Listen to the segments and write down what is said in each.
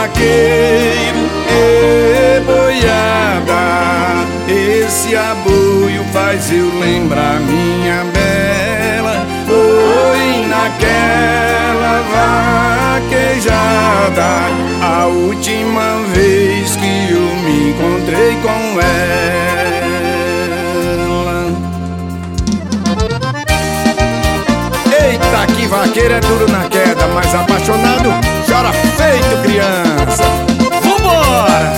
vaqueiro e boiada, esse aboio faz eu lembrar minha bela. Foi naquela vaquejada a última vez que eu me encontrei com ela. Eita, que vaqueiro é duro na queda, mas apaixonado chora feito criança. Vambora!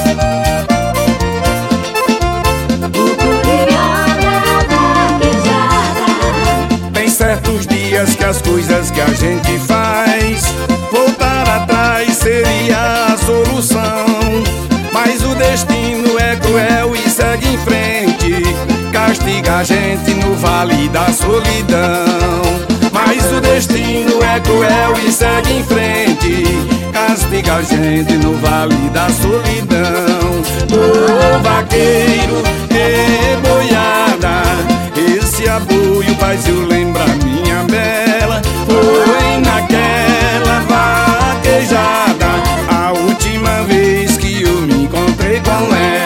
Tem certos dias que as coisas que a gente faz, voltar atrás seria a solução. Mas o destino é cruel e segue em frente, castiga a gente no vale da solidão. Mas o destino é cruel e segue em frente, castiga a gente no vale da solidão. Ô vaqueiro e boiada, esse aboio faz eu lembrar minha bela. Foi naquela vaquejada a última vez que eu me encontrei com ela.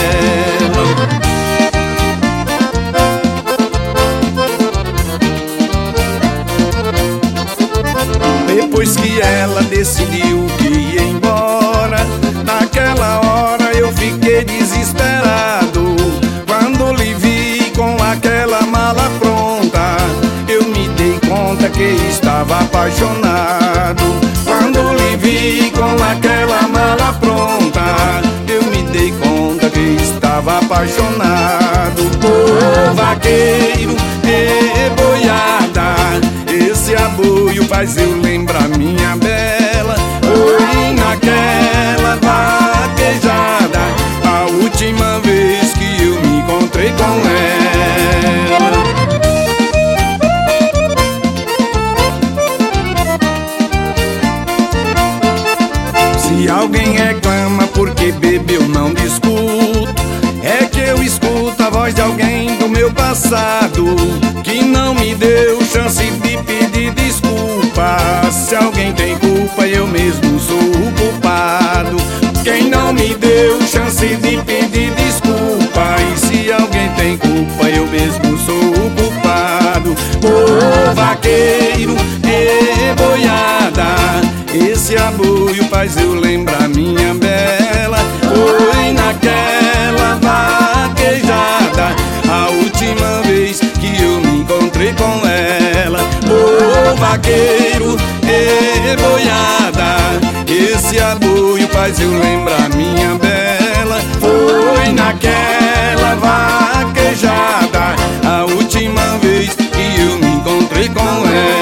Depois que ela decidiu que ia embora, naquela hora eu fiquei desesperado. Quando lhe vi com aquela mala pronta, eu me dei conta que estava apaixonado. Quando lhe vi com aquela mala pronta, eu me dei conta que estava apaixonado. Ô vaqueiro e boiada, esse aboio faz eu lembrar minha bela. Foi naquela vaquejada a última vez que eu me encontrei com ela. Se alguém reclama porque bebeu não discuto, é que eu escuto a voz de alguém do meu passado que não me deu chance de pedir desculpa. Se alguém tem culpa, eu mesmo sou o culpado. Quem não me deu chance de pedir desculpa, e se alguém tem culpa, eu mesmo sou o culpado. Ô vaqueiro e boiada, esse aboio faz eu lembrar minha bela. Foi naquela vaquejada a última vez que eu me encontrei com ela. Ô vaqueiro e boiada, esse aboio faz eu lembrar minha bela. Foi naquela vaquejada a última vez que eu me encontrei com ela.